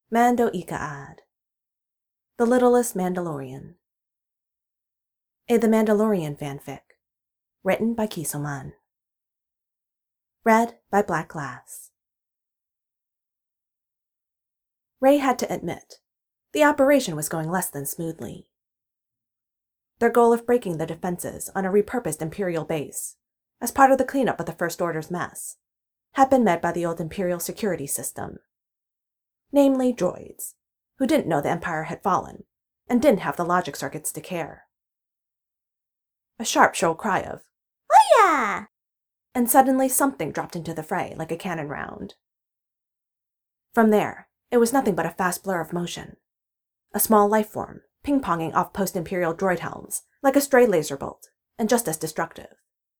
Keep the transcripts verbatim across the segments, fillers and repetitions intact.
Mando Ikaad. The Littlest Mandalorian. A The Mandalorian fanfic. Written by Kisoman. Read by Black Glass. Rey had to admit, the operation was going less than smoothly. Their goal of breaking the defenses on a repurposed Imperial base, as part of the cleanup of the First Order's mess, had been met by the old Imperial security system. Namely, droids, who didn't know the Empire had fallen, and didn't have the logic circuits to care. A sharp shrill cry of, "Oya!" And suddenly something dropped into the fray like a cannon round. From there, it was nothing but a fast blur of motion. A small life form, ping-ponging off post-Imperial droid helms like a stray laser bolt, and just as destructive.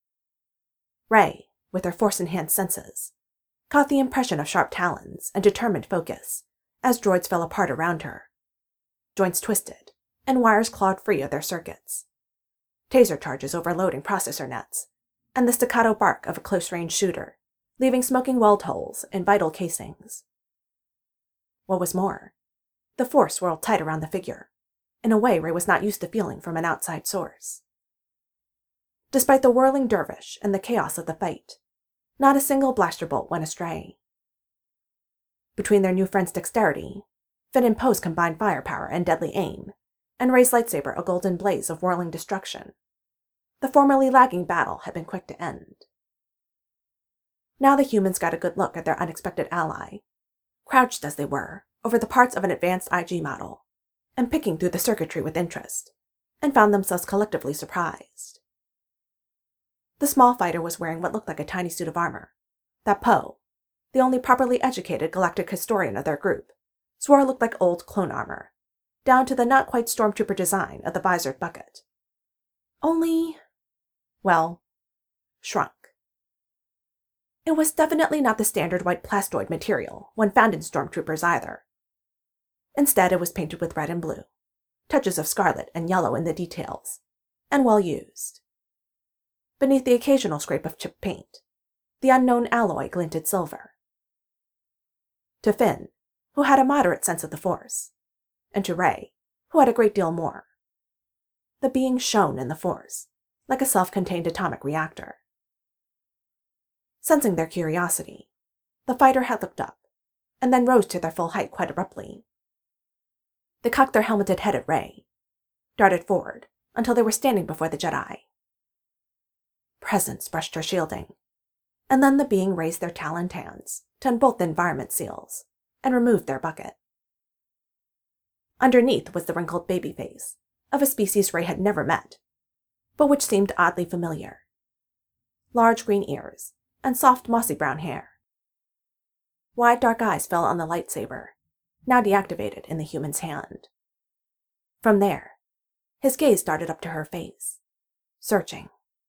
Rey, with her force-enhanced senses, caught the impression of sharp talons and determined focus as droids fell apart around her. Joints twisted, and wires clawed free of their circuits. Taser charges overloading processor nets, and the staccato bark of a close-range shooter, leaving smoking weld holes in vital casings. What was more, the force swirled tight around the figure, in a way Rey was not used to feeling from an outside source. Despite the whirling dervish and the chaos of the fight, not a single blaster bolt went astray. Between their new friend's dexterity, Finn and Poe's combined firepower and deadly aim, and Rey's lightsaber a golden blaze of whirling destruction, the formerly lagging battle had been quick to end. Now the humans got a good look at their unexpected ally, crouched as they were over the parts of an advanced I G model, and picking through the circuitry with interest, and found themselves collectively surprised. The small fighter was wearing what looked like a tiny suit of armor that Poe, the only properly educated galactic historian of their group, swore looked like old clone armor, down to the not-quite stormtrooper design of the visored bucket. Only, well, shrunk. It was definitely not the standard white plastoid material one found in stormtroopers either. Instead, it was painted with red and blue, touches of scarlet and yellow in the details, and well used. Beneath the occasional scrape of chipped paint, the unknown alloy glinted silver. To Finn, who had a moderate sense of the Force, and to Rey, who had a great deal more, the being shone in the Force, like a self-contained atomic reactor. Sensing their curiosity, the fighter had looked up, and then rose to their full height quite abruptly. They cocked their helmeted head at Rey, darted forward until they were standing before the Jedi. Presence brushed her shielding, and then the being raised their taloned hands to unbolt the environment seals and removed their bucket. Underneath was the wrinkled baby face of a species Rey had never met, but which seemed oddly familiar. Large green ears and soft mossy brown hair. Wide dark eyes fell on the lightsaber, now deactivated in the human's hand. From there, his gaze darted up to her face, searching.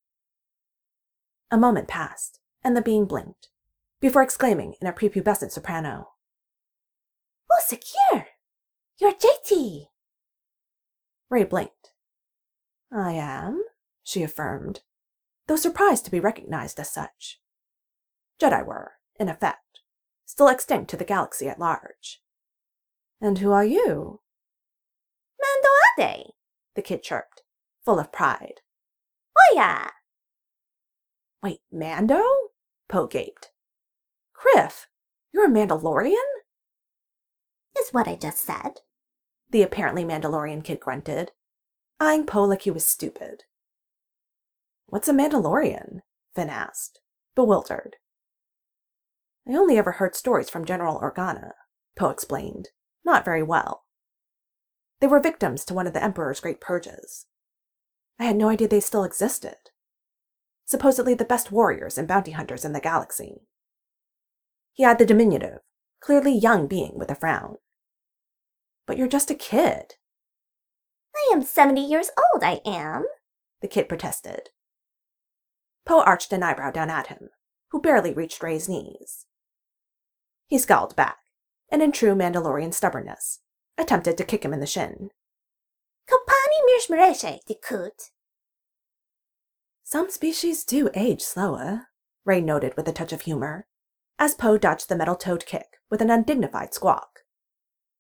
A moment passed, and the being blinked, before exclaiming in a prepubescent soprano, "Oh, secure! You're J T!" Rey blinked. "I am," she affirmed, though surprised to be recognized as such. Jedi were, in effect, still extinct to the galaxy at large. "And who are you?" "Mando Ade," the kid chirped, full of pride. "Oya!" "Wait, Mando?" Poe gaped. "Kriff, you're a Mandalorian?" "Is what I just said," the apparently Mandalorian kid grunted, eyeing Poe like he was stupid. "What's a Mandalorian?" Finn asked, bewildered. "I only ever heard stories from General Organa," Poe explained, not very well. "They were victims to one of the Emperor's great purges. I had no idea they still existed. Supposedly the best warriors and bounty hunters in the galaxy." He had the diminutive, clearly young being with a frown. "But you're just a kid." "I am seventy years old, I am," the kid protested. Poe arched an eyebrow down at him, who barely reached Rey's knees. He scowled back, and in true Mandalorian stubbornness, attempted to kick him in the shin. "Kopani mirshmereshe, dikut." "Some species do age slower," Rey noted with a touch of humor, as Poe dodged the metal-toed kick with an undignified squawk.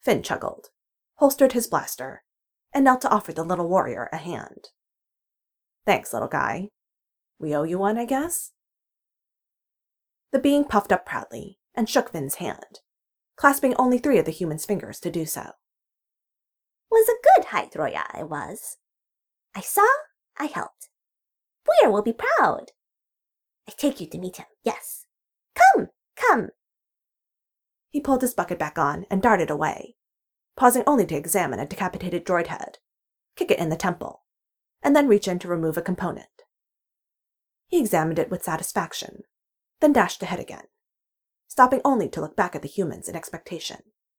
Finn chuckled, holstered his blaster, and knelt to offer the little warrior a hand. Thanks, little guy. We owe you one, I guess? The being puffed up proudly and shook Finn's hand, clasping only three of the human's fingers to do so. Was a good height, Roya, I was. I saw, I helped. Weir will be proud. I take you to meet him, yes. Come, come. He pulled his bucket back on and darted away, pausing only to examine a decapitated droid head, kick it in the temple, and then reach in to remove a component. He examined it with satisfaction, then dashed ahead again, stopping only to look back at the humans in expectation.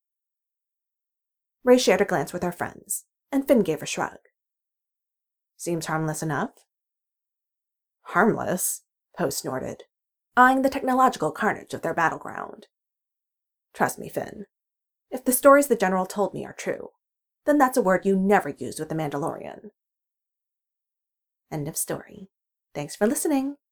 Rey shared a glance with her friends, and Finn gave a shrug. Seems harmless enough. Harmless? Poe snorted, eyeing the technological carnage of their battleground. Trust me, Finn. If the stories the General told me are true, then that's a word you never use with the Mandalorian. End of story. Thanks for listening.